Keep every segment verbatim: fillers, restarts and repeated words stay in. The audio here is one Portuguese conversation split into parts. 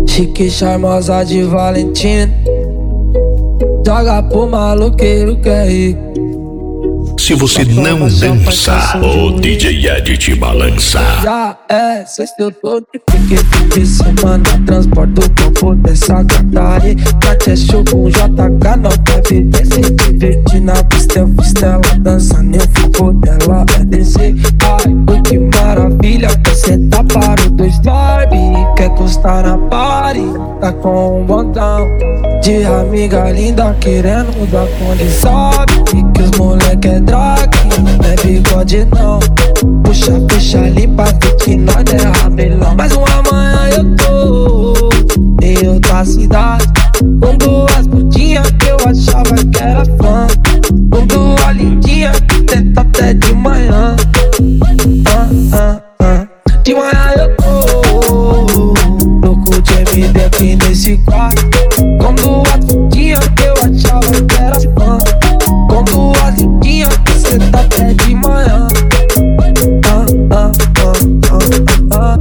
Chique, charmosa de Valentina, joga pro maloqueiro que é rico. Se você não dança, o D J Ed te balança. Já é sexta, todo fique fim de semana. Transporta o corpo dessa gata aí. Bate é show com J K, não quer viver. Se divertir na pista, eu fiz dela. Dança, nem ficou dela, é descer. Ai, oi, que maravilha, você tá para o dois Barbie. Quer custar na party, tá com um montão de amiga linda querendo dar condição. E que os moleque é drag, não é bigode não. Puxa, puxa, limpa, vê que nós é rabelão. Mas uma manhã eu tô em outra cidade, com duas putinhas que eu achava que era fã, com duas lindinhas que tenta até de manhã. ah, ah, ah. De manhã eu tô louco de M D aqui nesse quarto, com duas putinhas que eu achava que era fã, com duas lindinhas que senta até de manhã. Ah, ah, ah, ah, ah.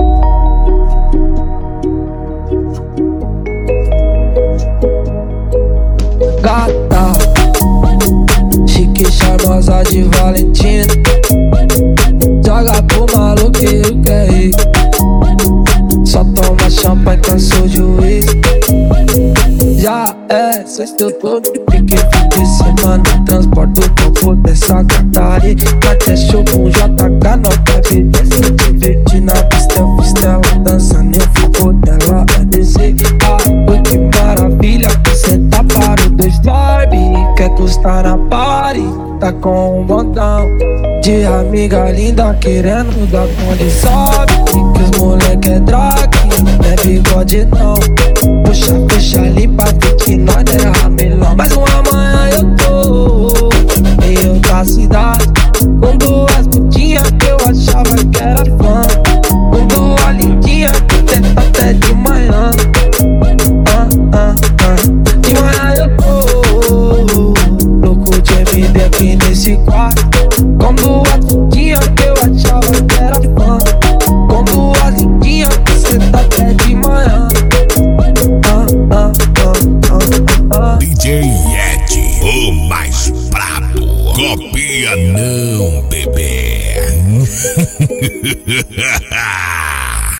Gata, chique, charmosa de Valentina, joga pro maloqueiro que é rico. Só toma champanhe, cansou de uísque. Já é sexta, eu tô de pique, fim de semana. Transporta o corpo dessa gata aí. Bate é show com J K, não quer viver. Se divertir na pista, eu fiz dela. Dança, nem ficou dela, é descer. Ai, oi, que maravilha, você tá para o dois Barbie. Quer custar na party, tá com um montão de amiga linda querendo dar condição. E que os moleque é drag, não é bigode não. Puxa, puxa, limpa, vê que nós é rabelão. Mas uma manhã eu tô em outra cidade, com duas putinhas que eu achava que era fã, com duas lindinhas que tenta até de manhã. Ah, ah, ah. De manhã eu tô louco de M D aqui nesse quarto, com duas putinhas que eu achava que era fã, com duas lindinhas que senta até de manhã. Ah, ah, ah. D J Ed, o mais brabo. Copia não, bebê.